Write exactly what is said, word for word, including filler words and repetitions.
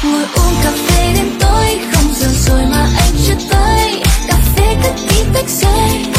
Ngồi uống cà phê đến tối, không giờ rồi mà anh chưa tới. Cà phê cất ký tách rơi.